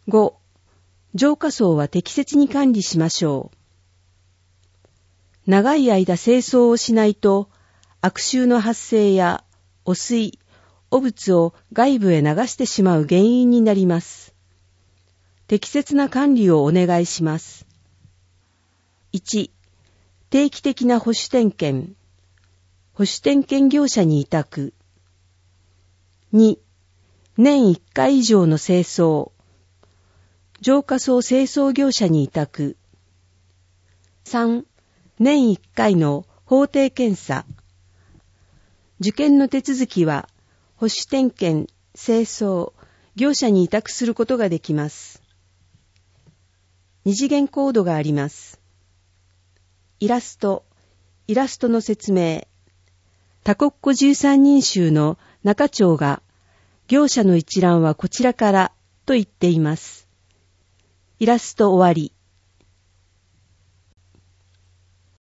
5、浄化槽は適切に管理しましょう。長い間清掃をしないと、悪臭の発生や汚水、汚物を外部へ流してしまう原因になります。適切な管理をお願いします。1、定期的な保守点検。保守点検業者に委託。2、年1回以上の清掃。浄化槽清掃業者に委託。3、年1回の法定検査。受験の手続きは、保守点検、清掃、業者に委託することができます。二次元コードがあります。イラストの説明。多国語13人衆の中長が、業者の一覧はこちらからと言っています。イラスト終わり。